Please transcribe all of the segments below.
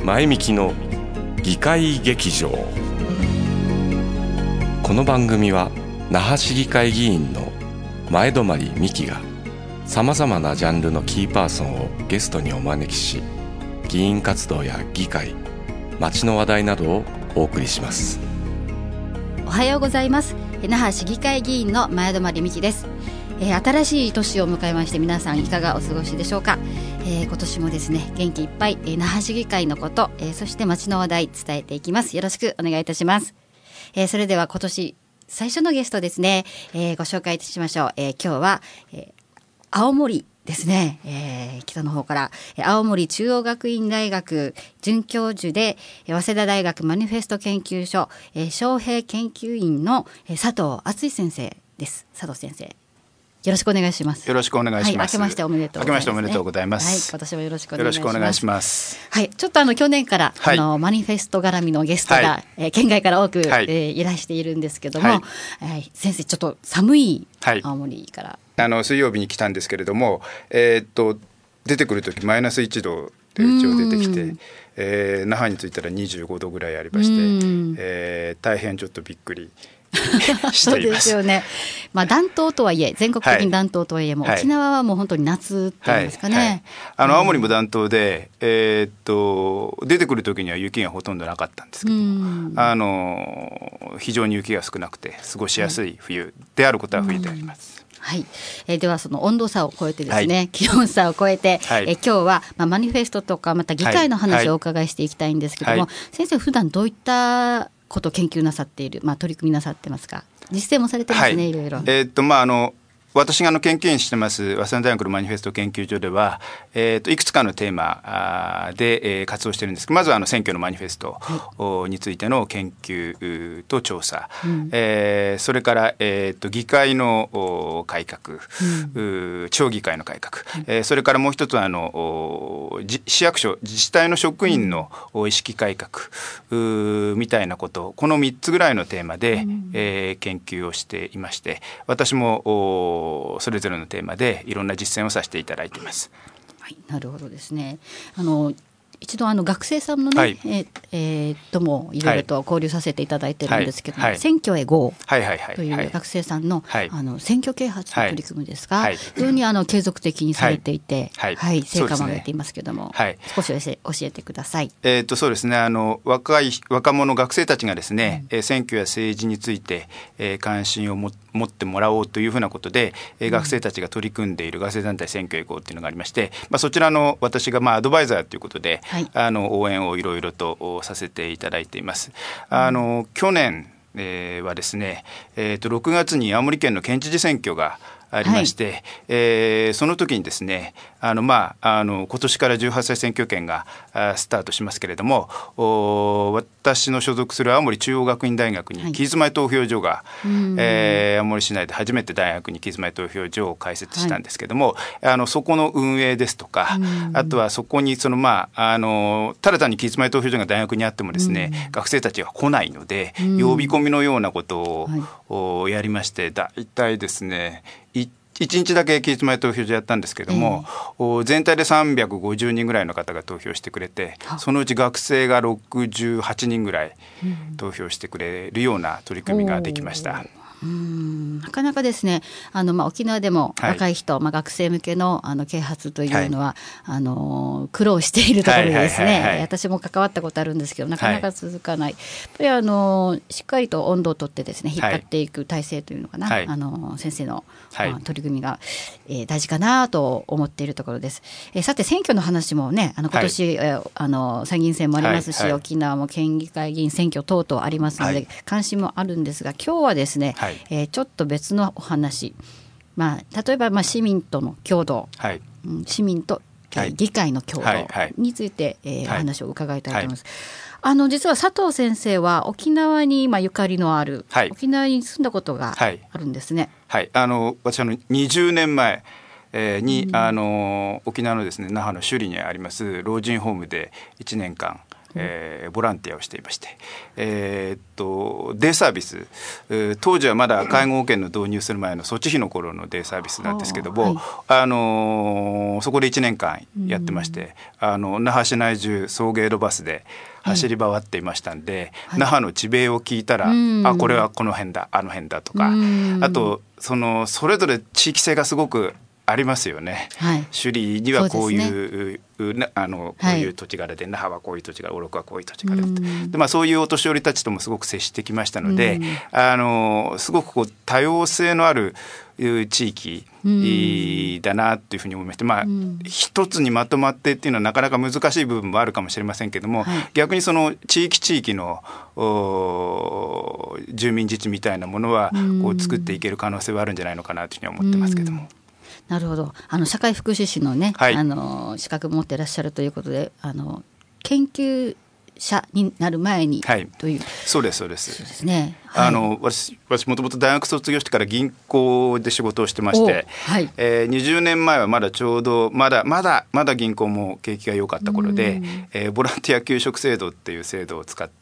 前みきの議会劇場。この番組は那覇市議会議員の前泊美希がさまざまなジャンルのキーパーソンをゲストにお招きし、議員活動や議会、街の話題などをお送りします。 おはようございます。那覇市議会議員の前泊美希です。新しい年を迎えまして、皆さんいかがお過ごしでしょうか。今年もですね、元気いっぱい、那覇市議会のこと、そして街の話題伝えていきます。よろしくお願いいたします。それでは今年最初のゲストですね、ご紹介しましょう。今日は、青森ですね、北の方から青森中央学院大学准教授で早稲田大学マニフェスト研究所招聘研究員の佐藤敦先生です。佐藤先生、よろしくお願いします。 よろしくお願いします。 明けましておめでとうございます、ね。明けましておめでとうございます。今年もよろしくお願いします。 よろしくお願いします。 はい、ちょっと去年から、マニフェスト絡みのゲストが、県外から多く、いらしているんですけども、先生ちょっと寒い青森から、 水曜日に来たんですけれども、出てくるときマイナス1度で一応出てきて、那覇に着いたら25度ぐらいありまして、大変ちょっとびっくりそうですよね。暖冬とはいえ、全国的に暖冬とはいえも、沖縄はもう本当に夏っていうんですかね。 青森も暖冬で、出てくる時には雪がほとんどなかったんですけど、非常に雪が少なくて過ごしやすい冬であることは冬であります。 はい。ではその温度差を超えてですね、気温差を超えて、今日は、マニフェストとかまた議会の話をお伺いしていきたいんですけども、先生普段どういったことを研究なさっている、取り組みなさってますか。実践もされてますね、いろいろ。 私が研究員してます早稲田大学のマニフェスト研究所では、いくつかのテーマで、活動してるんですけど、まずは選挙のマニフェストについての研究と調査、それから、議会の改革、地方議会の改革、それからもう一つは市役所自治体の職員の意識改革みたいなこと、この3つぐらいのテーマで、研究をしていまして、私もそれぞれのテーマでいろんな実践をさせていただいています。 はい、なるほどですね。一度学生さんのね、ともいろいろと交流させていただいてるんですけども、選挙へ GO という学生さんの、選挙啓発の取り組みですが、非常に継続的にされていて、成果も上げていますけども、少し教えてください。 そうですね、若者学生たちがですね、選挙や政治について、関心を持ってもらおうというふうなことで、学生たちが取り組んでいる学生団体選挙へ GO というのがありまして、そちらの私がアドバイザーということで、応援をいろいろとさせていただいています。去年、はですね、6月に青森県の県知事選挙がありまして、その時にですね、今年から18歳選挙権がスタートしますけれども、私の所属する青森中央学院大学に期日前投票所が、青森市内で初めて大学に期日前投票所を開設したんですけれども、そこの運営ですとか、あとはそこにただ単に期日前投票所が大学にあってもですね、学生たちが来ないので、呼び込みのようなことをやりまして、だいたいですね1日だけ期日前投票所やったんですけども、全体で350人ぐらいの方が投票してくれて、そのうち学生が68人ぐらい投票してくれるような取り組みができました。 なかなかですね、沖縄でも若い人、学生向けの啓発というのは、苦労しているところでですね、私も関わったことあるんですけど、なかなか続かない。やっぱりしっかりと温度をとってですね、引っ張っていく体制というのかな、先生の、取り組みが、大事かなと思っているところです。さて選挙の話もね、今年、参議院選もありますし、沖縄も県議会議員選挙等々ありますので、関心もあるんですが、今日はですね、ちょっと別のお話、例えば市民との共同、市民と議会の共同についてお話を伺いたいと思います。実は佐藤先生は沖縄にゆかりのある、沖縄に住んだことがあるんですね。 私20年前に沖縄のですね、那覇の首里にあります老人ホームで1年間ボランティアをしていまして、デイサービス、当時はまだ介護保険の導入する前の措置費の頃のデイサービスなんですけども、そこで1年間やってまして、那覇市内中送迎路バスで走り回っていましたんで、那覇の地名を聞いたら、これはこの辺だあの辺だとか、あとそれぞれ地域性がすごくありますよね。首里にはこういう、こういう土地柄で、那覇はこういう土地柄、小禄はこういう土地柄で、そういうお年寄りたちともすごく接してきましたので、すごく多様性のある地域だなというふうに思いまして、一つにまとまってっていうのはなかなか難しい部分もあるかもしれませんけども、逆にその地域の住民自治みたいなものはこう作っていける可能性はあるんじゃないのかなというふうに思ってますけども。 なるほど。社会福祉士のね、資格持っていらっしゃるということで、研究者になる前にという、 そうですそうです。 そうですね。 私もともと大学卒業してから銀行で仕事をしてまして、20年前はまだちょうどまだ銀行も景気が良かった頃で、ボランティア給食制度っていう制度を使って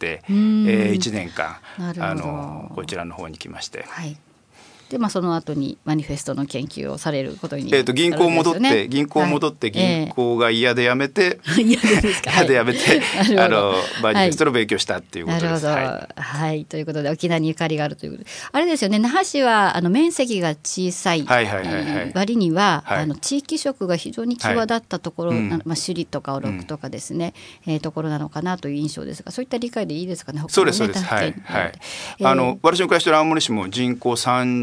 、1年間こちらの方に来まして。 でその後にマニフェストの研究をされることになるんですよね。 銀行戻って銀行が嫌で辞めて、嫌で辞めてマニフェストの勉強したっていうことです。 ということで沖縄にゆかりがあるということで、あれですよね、那覇市は面積が小さい割には地域色が非常に際立ったところ、首里とか小禄とかですね、ところなのかなという印象ですが、そういった理解でいいですかね。 そうですそうです。私の暮らしている青森市も人口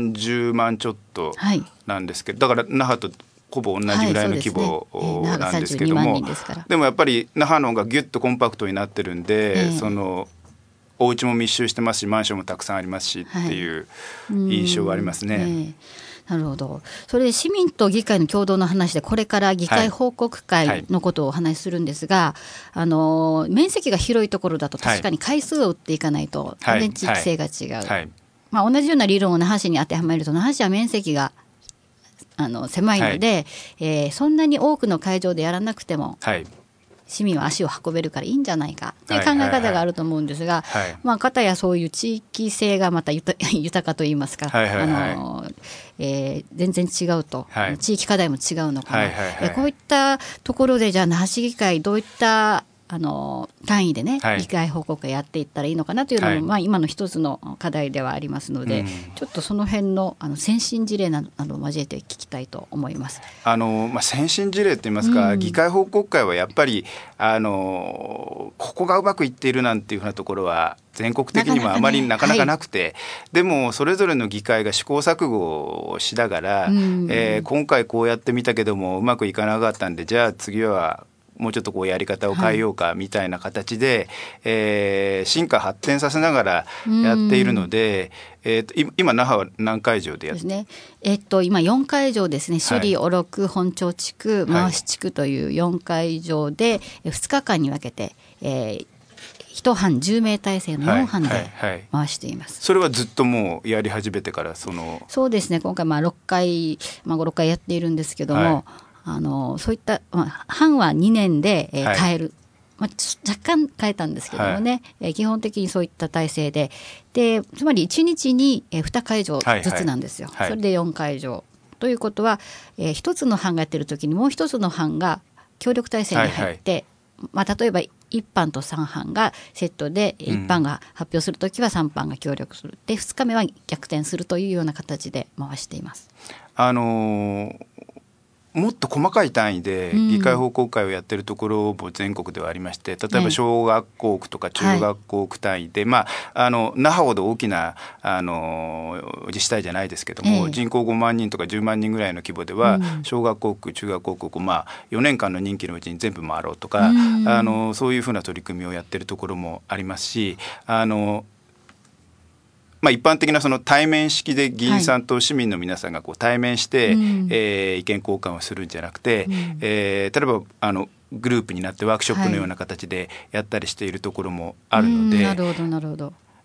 30万ちょっとなんですけど、だから那覇とほぼ同じぐらいの規模なんですけども、でもやっぱり那覇の方がギュッとコンパクトになってるんで、お家も密集してますし、マンションもたくさんありますしっていう印象はありますね。 なるほど。それで市民と議会の共同の話で、これから議会報告会のことをお話しするんですが、面積が広いところだと確かに回数を打っていかないと全然地域性が違う。同じような理論を那覇市に当てはめると、那覇市は面積が狭いので、そんなに多くの会場でやらなくても、市民は足を運べるからいいんじゃないかという考え方があると思うんですが、片やそういう地域性がまた豊かといいますか、全然違うと、地域課題も違うのかな、こういったところで、じゃあ那覇市議会どういった単位でね、議会報告会やっていったらいいのかなというのも、今の一つの課題ではありますので、ちょっとその辺の先進事例などを交えて聞きたいと思います。 先進事例といいますか、議会報告会はやっぱりここがうまくいっているなんていうふうなところは全国的にもあまりなかなかなくて、でもそれぞれの議会が試行錯誤をしながら、今回こうやってみたけどもうまくいかなかったんで、じゃあ次はもうちょっとこうやり方を変えようかみたいな形で、進化発展させながらやっているので、今那覇は何会場でやってますね。 今4会場ですね。首里、小禄、本町地区、回し地区という4会場で2日間に分けて、1班10名体制の4班で回しています。 それはずっともうやり始めてからそうですね。今回6回、5、6回やっているんですけども、そういった、班は2年で、変える、若干変えたんですけどもね、基本的にそういった体制で、つまり1日に2会場ずつなんですよ。それで4会場ということは、1つの班がやってる時にもう1つの班が協力体制に入って、例えば1班と3班がセットで、1班が発表するときは3班が協力する。で、2日目は逆転するというような形で回しています。 もっと細かい単位で議会報告会をやってるところも全国ではありまして、例えば小学校区とか中学校区単位で、那覇ほど大きな自治体じゃないですけども、人口5万人とか10万人ぐらいの規模では、小学校区中学校区を4年間の任期のうちに全部回ろうとか、そういうふうな取り組みをやってるところもありますし、一般的なその対面式で議員さんと市民の皆さんがこう対面して、意見交換をするんじゃなくて、例えばグループになってワークショップのような形でやったりしているところもあるので、 なるほどなるほど。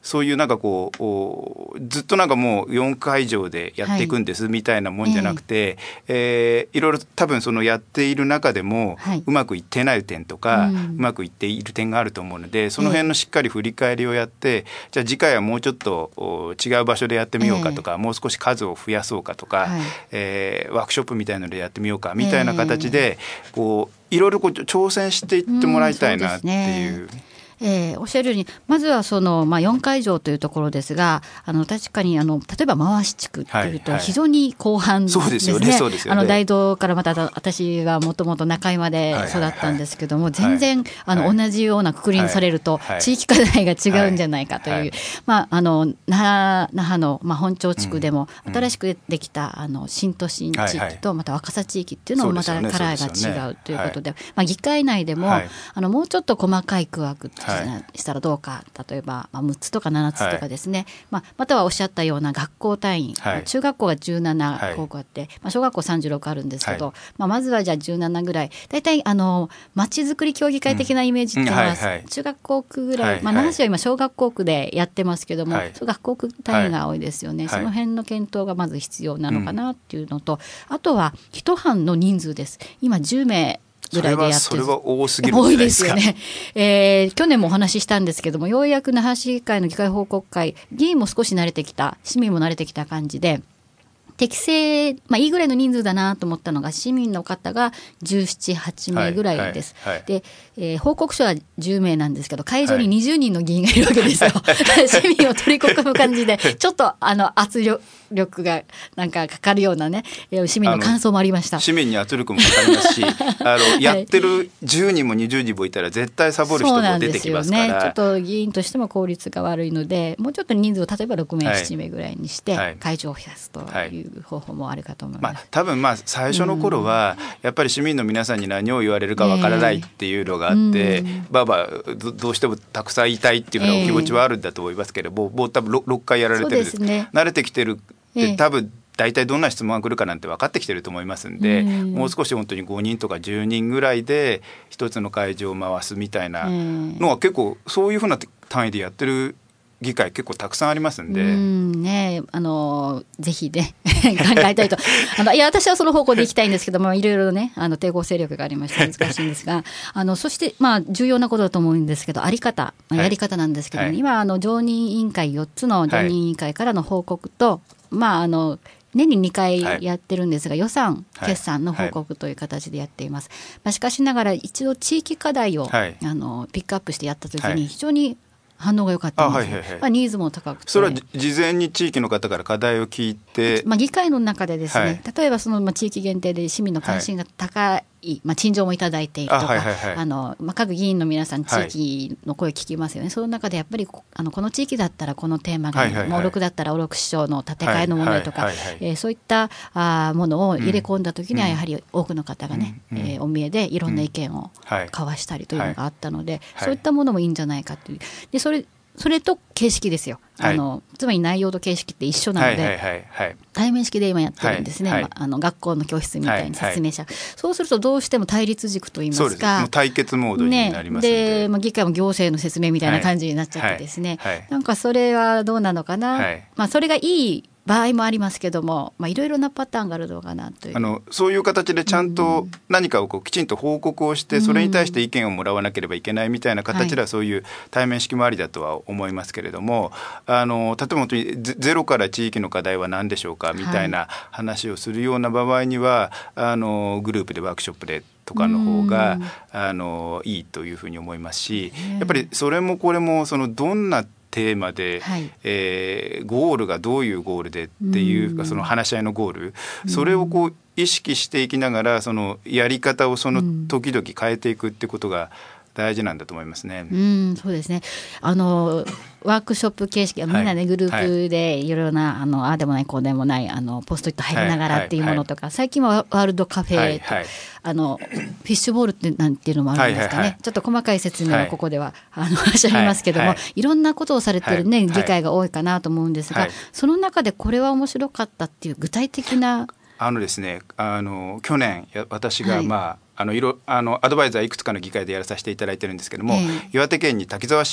そういうなんかこうずっとなんかもう4回以上でやっていくんですみたいなもんじゃなくて、いろいろ多分そのやっている中でもうまくいってない点とか、うまくいっている点があると思うので、その辺のしっかり振り返りをやって、じゃあ次回はもうちょっと違う場所でやってみようかとか、もう少し数を増やそうかとか、ワークショップみたいのでやってみようかみたいな形でこういろいろこう挑戦していってもらいたいなっていう。 おっしゃるようにまずはその、4回以上というところですが、確かに例えば回し地区っていうと非常に後半ですね。大道からまた私はもともと中井まで育ったんですけども、全然同じようなくくりにされると地域課題が違うんじゃないかという、那覇の、本町地区でも新しくできた新都心地域とまた若狭地域っていうのもまたカラーが違うということで、議会内でももうちょっと細かい区枠したらどうか、例えば6つとか7つとかですね、またはおっしゃったような学校単位、中学校が17校区あって、小学校36あるんですけど、まずはじゃあ17ぐらい、大体まちづくり協議会的なイメージっていうのは中学校区ぐらい、那覇市は今小学校区でやってますけども、学校区単位が多いですよね。その辺の検討がまず必要なのかなっていうのと、あとは一班の人数です。今10名ぐらいでやってる。 それは多すぎるんじゃないですか。 多いですよね。去年もお話ししたんですけども、ようやく那覇市議会の議会報告会、議員も少し慣れてきた、市民も慣れてきた感じで、適正、いいぐらいの人数だなと思ったのが、市民の方が17、8名ぐらいです。で、報告書は10名なんですけど、会場に20人の議員がいるわけですよ。市民を取り囲む感じで、ちょっと圧力がなんかかかるようなね、市民の感想もありました。 市民に圧力もかかりますし、やってる10人も20人もいたら絶対サボる人も出てきますから。そうなんですよね。ちょっと議員としても効率が悪いので、もうちょっと人数を例えば6名、7名ぐらいにして、会場を増やすという方法もあるかと思います。 多分最初の頃はやっぱり市民の皆さんに何を言われるかわからないっていうのがあって、どうしてもたくさん言いたいっていうようなお気持ちはあるんだと思いますけども、もう多分6回やられてるんです。慣れてきてるって多分大体どんな質問が来るかなんて分かってきてると思いますんで、もう少し本当に5人とか10人ぐらいで一つの会場を回すみたいなのは結構そういうふうな単位でやってる議会結構たくさんありますんで、 ぜひね考えたいといや私はその方向で行きたいんですけども、いろいろね抵抗勢力がありまして難しいんですがそして重要なことだと思うんですけど、あり方、やり方なんですけど、今常任委員会4つの常任委員会からの報告と、年に2回やってるんですが、予算決算の報告という形でやっています。しかしながら一度地域課題を、ピックアップしてやった時に非常に反応が良かったんです。ニーズも高くて、 それは事前に地域の方から課題を聞いて、 議会の中でですね、例えばその地域限定で市民の関心が高い、陳情もいただいているとか、各議員の皆さん地域の声聞きますよね。その中でやっぱりこの地域だったらこのテーマが、もう6だったらお6市長の建て替えの問題とか、そういったものを入れ込んだ時にはやはり多くの方がね、お見えでいろんな意見を交わしたりというのがあったので、そういったものもいいんじゃないかという。でそれと形式ですよ。つまり内容と形式って一緒なので、対面式で今やってるんですね。学校の教室みたいに説明者、そうするとどうしても対立軸といいますか、 もう対決モードになりますので、 議会も行政の説明みたいな感じになっちゃってですね、なんかそれはどうなのかな、それがいい場合もありますけども、いろいろなパターンがあるのかなという。 そういう形でちゃんと何かをきちんと報告をして、それに対して意見をもらわなければいけないみたいな形では、そういう対面式もありだとは思いますけれども、例えば本当にゼロから地域の課題は何でしょうかみたいな話をするような場合には、グループでワークショップでとかの方がいいというふうに思いますし、やっぱりそれもこれもどんなテーマで、ゴールがどういうゴールでっていうか、その話し合いのゴール、それを意識していきながら、そのやり方をその時々変えていくってことが大事なんだと思いますね。 そうですね。ワークショップ形式、みんなねグループでいろいろなああでもないこうでもないポストイット入りながらっていうものとか、最近はワールドカフェと、フィッシュボールってなんていうのもあるんですかね。ちょっと細かい説明はここではおっしゃいますけども、いろんなことをされてるね、議会が多いかなと思うんですが、その中でこれは面白かったっていう具体的なですね、去年私がアドバイザーいくつかの議会でやらさせていただいてるんですけども、岩手県に滝沢市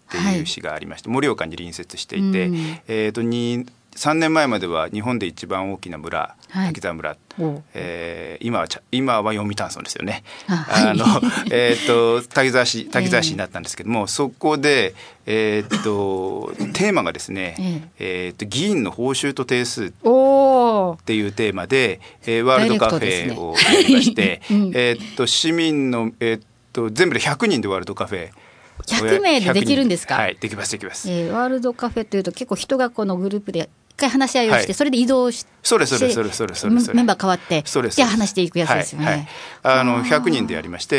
っていう市がありまして、盛岡に隣接していて、3年前までは日本で一番大きな村、滝沢村、今は読谷村ですよね。滝沢市になったんですけども、そこで、テーマがですね、議員の報酬と定数っていうテーマで、ワールドカフェをやりまして、市民の、全部で100人でワールドカフェ 100名でできるんですか？ はい、できます。ワールドカフェというと結構人がこのグループで一回話し合いをして、それで移動してメンバー変わってじゃあ話していくやつですよね。 100人でやりまして、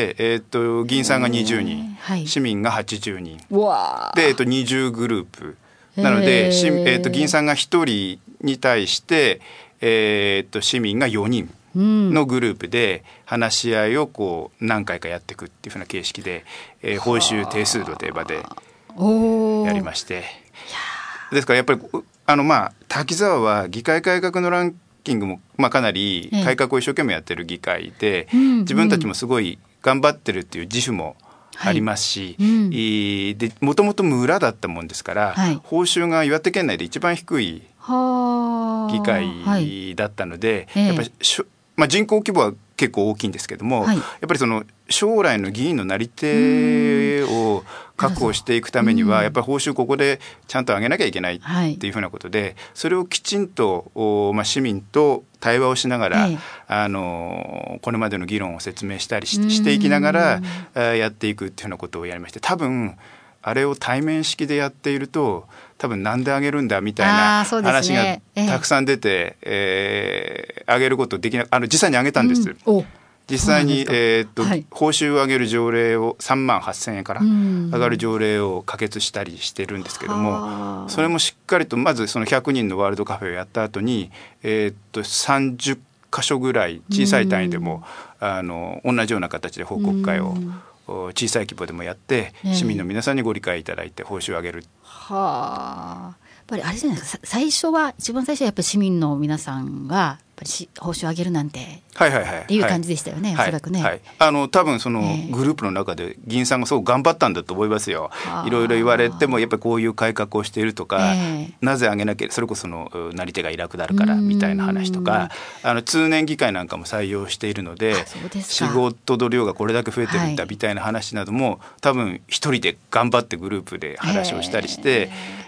議員さんが20人、市民が80人で、20グループなので、議員さんが1人に対して、市民が4人のグループで話し合いをこう何回かやっていくっていうふうな形式で、報酬定数度という場でやりまして、ですからやっぱり滝沢は議会改革のランキングも、かなり改革を一生懸命やってる議会で、自分たちもすごい頑張ってるっていう自負もありますし、でもともと村だったもんですから、報酬が岩手県内で一番低い議会だったので、やっぱり人口規模は結構大きいんですけども、やっぱりその将来の議員のなり手を確保していくためにはやっぱり報酬ここでちゃんと上げなきゃいけないっていうふうなことで、それをきちんと市民と対話をしながら、これまでの議論を説明したりしていきながらやっていくっていうふうなことをやりまして、多分あれを対面式でやっていると多分なんであげるんだみたいな話がたくさん出て、あげることできな実際にあげたんです、実際に、報酬を上げる条例を3万8,000円から上がる条例を可決したりしてるんですけども、それもしっかりとまずその100人のワールドカフェをやった後に、30箇所ぐらい小さい単位でも同じような形で報告会を小さい規模でもやって、市民の皆さんにご理解いただいて報酬を上げる。 やっぱりあれじゃないですか、一番最初はやっぱり市民の皆さんがやっぱり報酬を上げるなんてっていう感じでしたよね、おそらくね。 多分そのグループの中で議員さんがすごく頑張ったんだと思いますよ。いろいろ言われてもやっぱりこういう改革をしているとか、なぜ上げなきゃ、それこそのなり手がいなくなるからみたいな話とか、通年議会なんかも採用しているので、仕事の量がこれだけ増えてるんだみたいな話なども、多分一人で頑張ってグループで話をしたりして、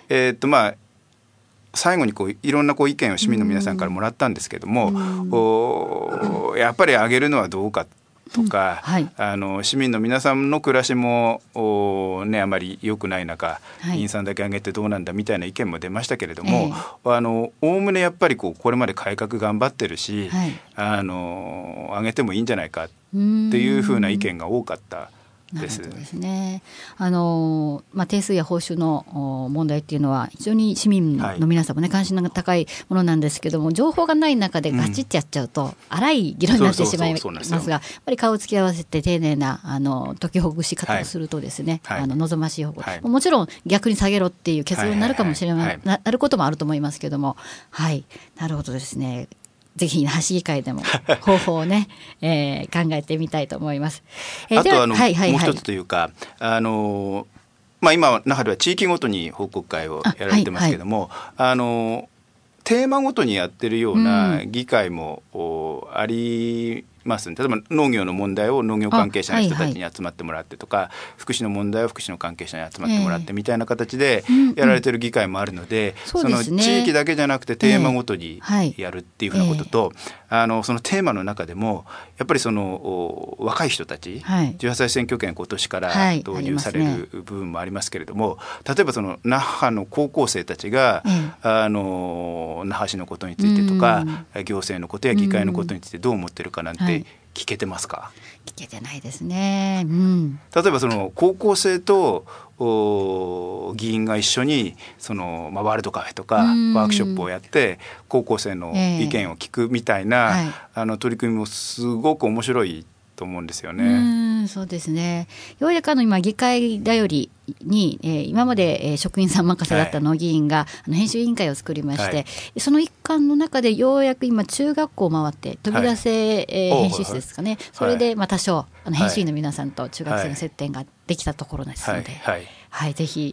最後にいろんな意見を市民の皆さんからもらったんですけども、やっぱり上げるのはどうかとか、市民の皆さんの暮らしもあまり良くない中、議員さんだけ上げてどうなんだみたいな意見も出ましたけれども、おおむねやっぱりこれまで改革頑張ってるし、上げてもいいんじゃないかっていうふうな意見が多かったです。 なるほどですね。定数や報酬の問題っていうのは非常に市民の皆さんもね、関心が高いものなんですけども、情報がない中でガチッてやっちゃうと荒い議論になってしまいますが、やっぱり顔を突き合わせて丁寧な解きほぐし方をするとですね、望ましい方向、もちろん逆に下げろっていう結論になるかもしれない、なることもあると思いますけども、なるほどですね。ぜひ那覇市議会でも方法をね、考えてみたいと思います。 あともう一つというか、今那覇では地域ごとに報告会をやられてますけども、テーマごとにやってるような議会もありますね。例えば農業の問題を農業関係者の人たちに集まってもらってとか、福祉の問題を福祉の関係者に集まってもらってみたいな形でやられてる議会もあるので、その地域だけじゃなくてテーマごとにやるっていうふうなことと、そのテーマの中でもやっぱりその若い人たち、18歳選挙権今年から導入される部分もありますけれども、例えばその那覇の高校生たちが那覇市のことについてとか、行政のことや議会のことについてどう思ってるかなんて聞けてますか？ 聞けてないですね。 例えばその高校生と議員が一緒にワールドカフェとかワークショップをやって高校生の意見を聞くみたいな、取り組みもすごく面白いと思うんですよね。 そうですね。ようやく今議会頼りに、今まで職員さん任せだった農議員が編集委員会を作りまして、その一環の中でようやく今中学校を回って飛び出せ、編集室ですかね、それで多少編集員の皆さんと中学生の接点ができたところですので、ぜひ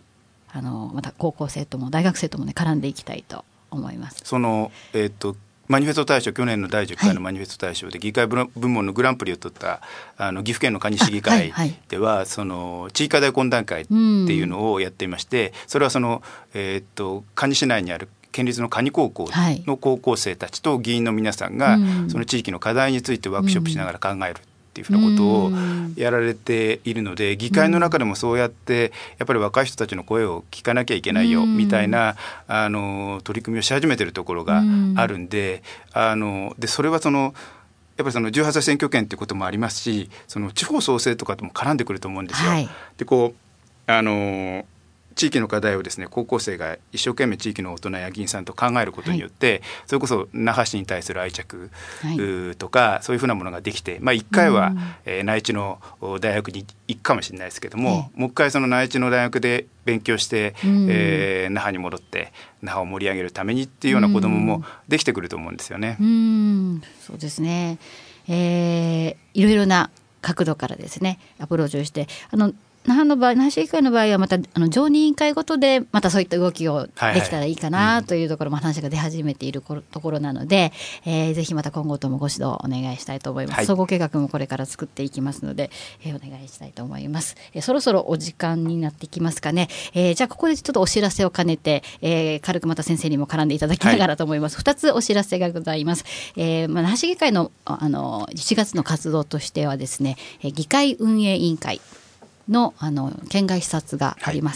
また高校生とも大学生ともね絡んでいきたいと思います。 そのマニフェスト大賞、去年の第10回のマニフェスト大賞で議会部門のグランプリを取った岐阜県の可児市議会では、その地域課題懇談会っていうのをやっていまして、それはその、可児市内にある県立の可児高校の高校生たちと議員の皆さんが、その地域の課題についてワークショップしながら考えるっていうふうなことをやられているので、議会の中でもそうやってやっぱり若い人たちの声を聞かなきゃいけないよみたいな取り組みをし始めているところがあるんで、でそれはそのやっぱりその18歳選挙権っていうこともありますし、その地方創生とかとも絡んでくると思うんですよ。でこう地域の課題をですね、高校生が一生懸命地域の大人や議員さんと考えることによって、それこそ那覇市に対する愛着、とかそういうふうなものができて、1回は、内地の大学に行くかもしれないですけども、もう一回その内地の大学で勉強して、那覇に戻って那覇を盛り上げるためにっていうような子どももできてくると思うんですよね。 そうですね、いろいろな角度からですねアプローチをして、那覇市議会の場合はまた常任委員会ごとでまたそういった動きをできたらいいかなというところも話が出始めているところなので、ぜひまた今後ともご指導お願いしたいと思います。総合計画もこれから作っていきますので、お願いしたいと思います。そろそろお時間になってきますかね。じゃあここでちょっとお知らせを兼ねて、軽くまた先生にも絡んでいただきながらと思います。2つお知らせがございます。那覇市議会の1月の活動としてはですね、議会運営委員会の県外視察があります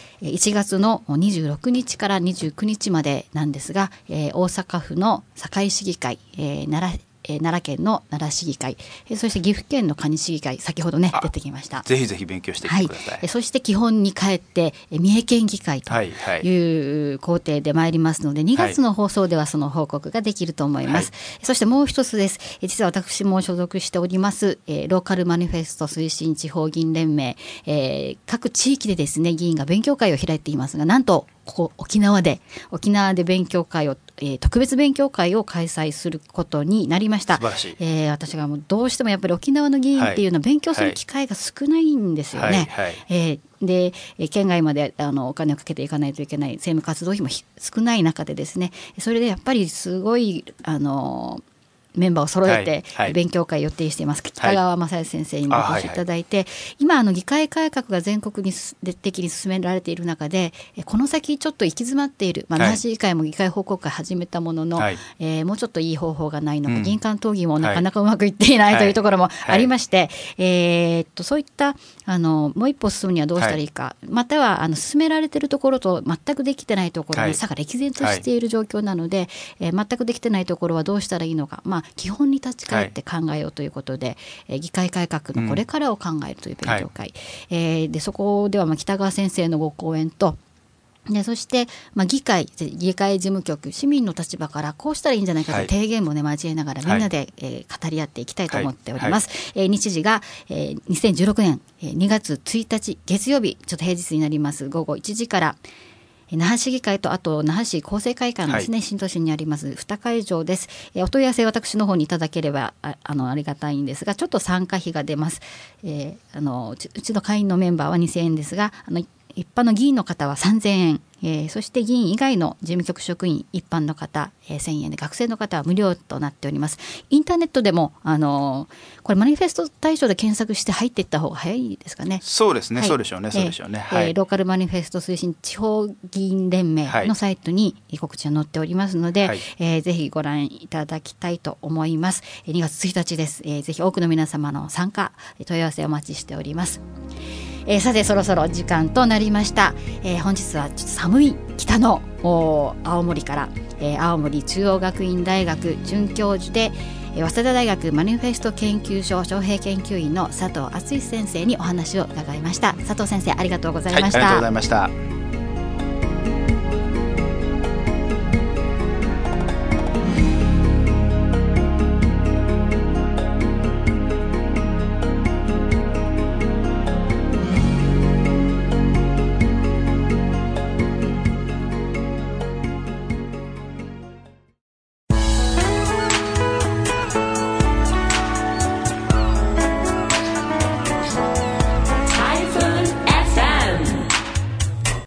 。1月の26日から29日までなんですが、大阪府の堺市議会、奈良県の奈良市議会、そして岐阜県の可児市議会、先ほどね出てきました。 ぜひぜひ勉強してきてください。 そして基本に帰って三重県議会という工程で参りますので、2月の放送ではその報告ができると思います。そしてもう一つです。実は私も所属しておりますローカルマニフェスト推進地方議員連盟、各地域でですね議員が勉強会を開いていますが、なんとここ沖縄で勉強会を、特別勉強会を開催することになりました。 素晴らしい。 私がもうどうしてもやっぱり沖縄の議員っていうのは勉強する機会が少ないんですよね。で県外までお金をかけていかないといけない政務活動費も少ない中でですね、それでやっぱりすごいメンバーを揃えて勉強会を予定しています。北川正義先生にもお越しいただいて、今議会改革が全国的に進められている中で、この先ちょっと行き詰まっている、那覇市議会も議会報告会始めたものの、もうちょっといい方法がないのか、議員間討議もなかなかうまくいっていないというところもありまして、そういったもう一歩進むにはどうしたらいいか、または進められているところと全くできてないところの差が歴然としている状況なので、全くできてないところはどうしたらいいのか、基本に立ち返って考えようということで、議会改革のこれからを考えるという勉強会、でそこでは北川先生のご講演と、でそして、議会事務局、市民の立場からこうしたらいいんじゃないかという提言もね交えながらみんなで、語り合っていきたいと思っております。日時が、2016年2月1日月曜日、ちょっと平日になります。午後1時から那覇市議会とあと那覇市厚生会館ですね、新都心にあります2会場です。お問い合わせ私の方にいただければありがたいんですが、ちょっと参加費が出ます。うちの会員のメンバーは2000円ですが、一般の議員の方は3000円、そして議員以外の事務局職員一般の方、1000円で、学生の方は無料となっております。インターネットでもこれマニフェスト大賞で検索して入っていった方が早いですかね。 そうですね、そうでしょうね、そうでしょうね。 ローカルマニフェスト推進地方議員連盟のサイトに告知が載っておりますので、ぜひご覧いただきたいと思います。2月1日です。ぜひ多くの皆様の参加、問い合わせお待ちしております。さてそろそろ時間となりました。本日はちょっと寒い北の青森から、青森中央学院大学准教授で早稲田大学マニフェスト研究所招聘研究員の佐藤敦先生にお話を伺いました。佐藤先生、ありがとうございました。 ありがとうございました。